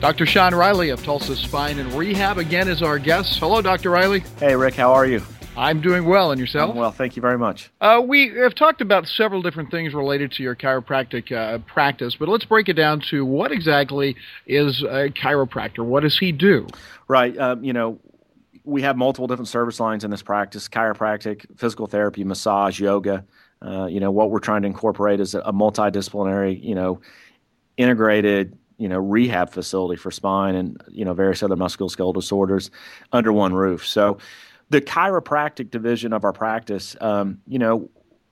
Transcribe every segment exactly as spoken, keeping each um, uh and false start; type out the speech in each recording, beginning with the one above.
Doctor Sean Riley of Tulsa Spine and Rehab again is our guest. Hello, Doctor Riley. Hey, Rick. How are you? I'm doing well. And yourself? I'm well. Thank you very much. Uh, we have talked about several different things related to your chiropractic uh, practice, but let's break it down to what exactly is a chiropractor? What does he do? Right. Um, you know, we have multiple different service lines in this practice: chiropractic, physical therapy, massage, yoga. Uh, you know, what we're trying to incorporate is a multidisciplinary, you know, integrated, you know, rehab facility for spine and, you know, various other musculoskeletal disorders under one roof. So the chiropractic division of our practice, um, you know,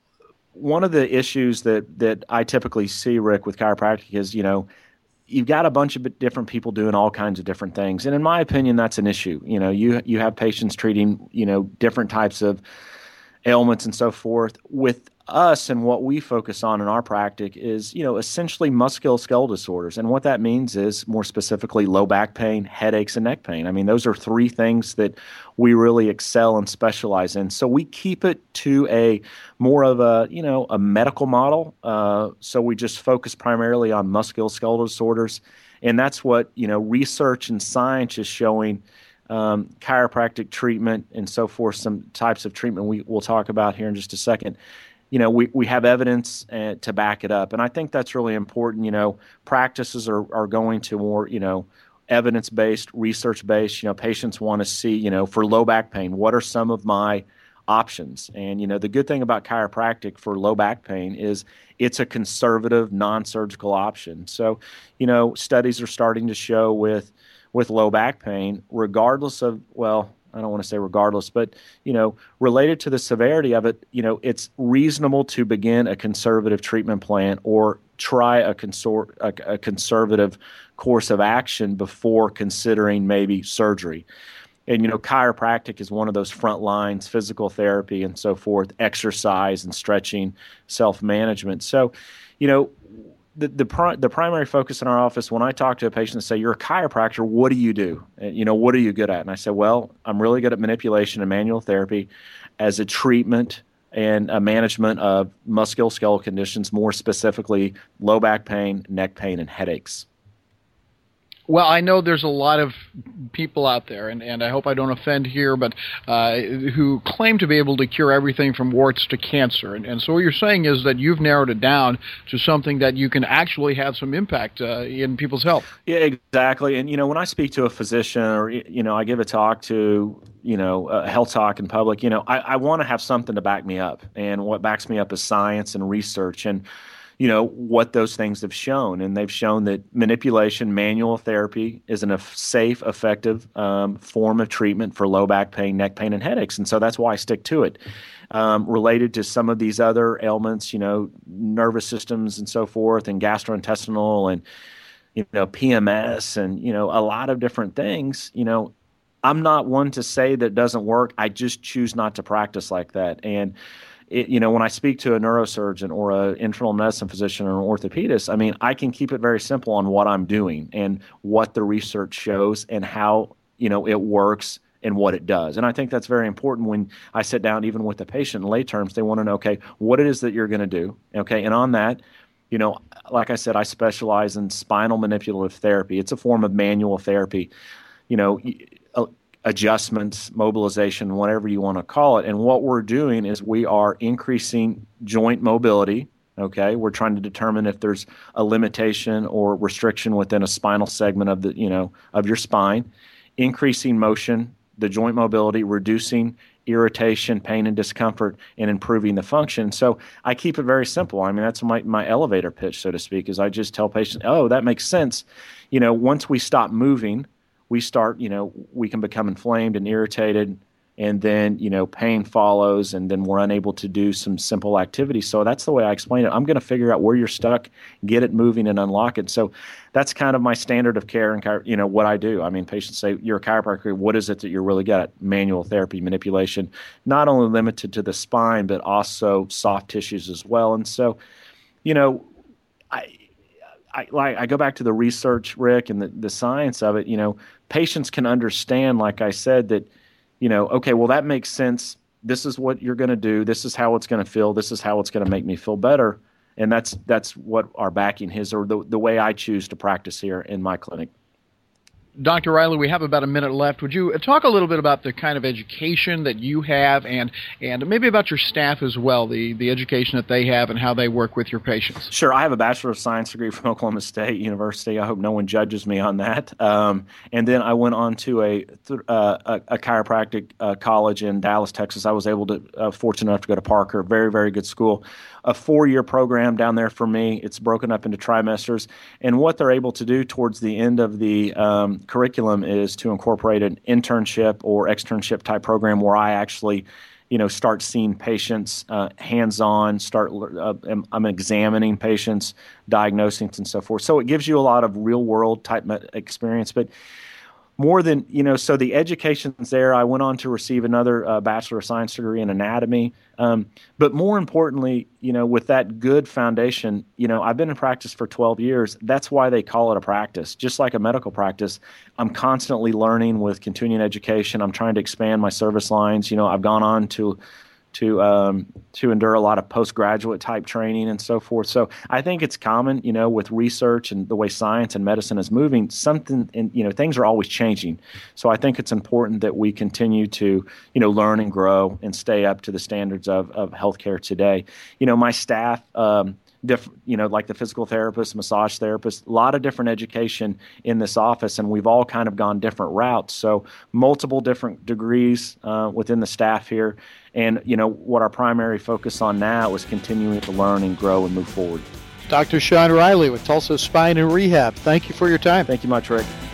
one of the issues that, that I typically see, Rick, with chiropractic is, you know, you've got a bunch of different people doing all kinds of different things. And in my opinion, that's an issue. You know, you, you have patients treating, you know, different types of ailments and so forth. With us and what we focus on in our practice is, you know, essentially musculoskeletal disorders. And what that means is more specifically low back pain, headaches, and neck pain. I mean, those are three things that we really excel and specialize in. So we keep it to a more of a, you know, a medical model. Uh, so we just focus primarily on musculoskeletal disorders. And that's what, you know, research and science is showing. Um, chiropractic treatment and so forth, some types of treatment we will talk about here in just a second. You know, we, we have evidence uh, to back it up. And I think that's really important. You know, practices are, are going to more, you know, evidence-based, research-based. You know, patients want to see, you know, for low back pain, what are some of my options? And, you know, the good thing about chiropractic for low back pain is it's a conservative, non-surgical option. So, you know, studies are starting to show with with low back pain, regardless of, well, I don't want to say regardless, but, you know, related to the severity of it, you know, it's reasonable to begin a conservative treatment plan or try a, consor- a, a conservative course of action before considering maybe surgery. And, you know, chiropractic is one of those front lines, physical therapy and so forth, exercise and stretching, self-management. So, you know, The the, pri- the primary focus in our office, when I talk to a patient and say, you're a chiropractor, what do you do? And, you know, what are you good at? And I say, well, I'm really good at manipulation and manual therapy as a treatment and a management of musculoskeletal conditions, more specifically low back pain, neck pain, and headaches. Well, I know there's a lot of people out there, and, and I hope I don't offend here, but uh, who claim to be able to cure everything from warts to cancer. And, and so what you're saying is that you've narrowed it down to something that you can actually have some impact uh, in people's health. Yeah, exactly. And, you know, when I speak to a physician or, you know, I give a talk to, you know, a health talk in public, you know, I, I want to have something to back me up. And what backs me up is science and research and, you know, what those things have shown. And they've shown that manipulation, manual therapy is a safe, effective um, form of treatment for low back pain, neck pain, and headaches. And so that's why I stick to it. Um, related to some of these other ailments, you know, nervous systems and so forth, and gastrointestinal and, you know, P M S and, you know, a lot of different things, you know, I'm not one to say that doesn't work. I just choose not to practice like that. And It, you know, when I speak to a neurosurgeon or an internal medicine physician or an orthopedist, I mean, I can keep it very simple on what I'm doing and what the research shows and how, you know, it works and what it does. And I think that's very important when I sit down, even with the patient in lay terms, they want to know, okay, what it is that you're going to do. Okay. And on that, you know, like I said, I specialize in spinal manipulative therapy. It's a form of manual therapy, you know, adjustments, mobilization, whatever you want to call it. And what we're doing is we are increasing joint mobility. Okay, we're trying to determine if there's a limitation or restriction within a spinal segment of the, you know, of your spine, increasing motion, the joint mobility, reducing irritation, pain, and discomfort, and improving the function. So I keep it very simple. I mean, that's my, my elevator pitch, so to speak, is I just tell patients, oh, that makes sense. You know, once we stop moving, we start, you know, we can become inflamed and irritated, and then, you know, pain follows, and then we're unable to do some simple activities. So that's the way I explain it. I'm going to figure out where you're stuck, get it moving, and unlock it. So that's kind of my standard of care and, you know, what I do. I mean, patients say, you're a chiropractor. What is it that you're really good at? Manual therapy, manipulation, not only limited to the spine, but also soft tissues as well. And so, you know, I, I, like, I go back to the research, Rick, and the, the science of it. You know, patients can understand, like I said, that, you know, okay, well, that makes sense. This is what you're going to do. This is how it's going to feel. This is how it's going to make me feel better. And that's that's what our backing is, or the, the way I choose to practice here in my clinic. Doctor Riley, we have about a minute left. Would you talk a little bit about the kind of education that you have and and maybe about your staff as well, the, the education that they have and how they work with your patients? Sure. I have a Bachelor of Science degree from Oklahoma State University. I hope no one judges me on that. Um, and then I went on to a, uh, a, a chiropractic uh, college in Dallas, Texas. I was able to, uh, fortunate enough to go to Parker, very, very good school. A four-year program down there for me. It's broken up into trimesters. And what they're able to do towards the end of the um, curriculum is to incorporate an internship or externship type program where I actually, you know, start seeing patients uh, hands-on, start uh, I'm examining patients, diagnosing and so forth. So it gives you a lot of real-world type experience. But more than, you know, so the education's there. I went on to receive another uh, Bachelor of Science degree in anatomy. Um, but more importantly, you know, with that good foundation, you know, I've been in practice for twelve years. That's why they call it a practice. Just like a medical practice, I'm constantly learning with continuing education. I'm trying to expand my service lines. You know, I've gone on to to um, to endure a lot of postgraduate type training and so forth. So I think it's common, you know, with research and the way science and medicine is moving, something, in, you know, things are always changing. So I think it's important that we continue to, you know, learn and grow and stay up to the standards of, of healthcare today. You know, my staff, um, Diff, you know, like the physical therapist, massage therapist, a lot of different education in this office, and we've all kind of gone different routes. So multiple different degrees uh, within the staff here. And, you know, what our primary focus on now is continuing to learn and grow and move forward. Doctor Sean Riley with Tulsa Spine and Rehab. Thank you for your time. Thank you much, Rick.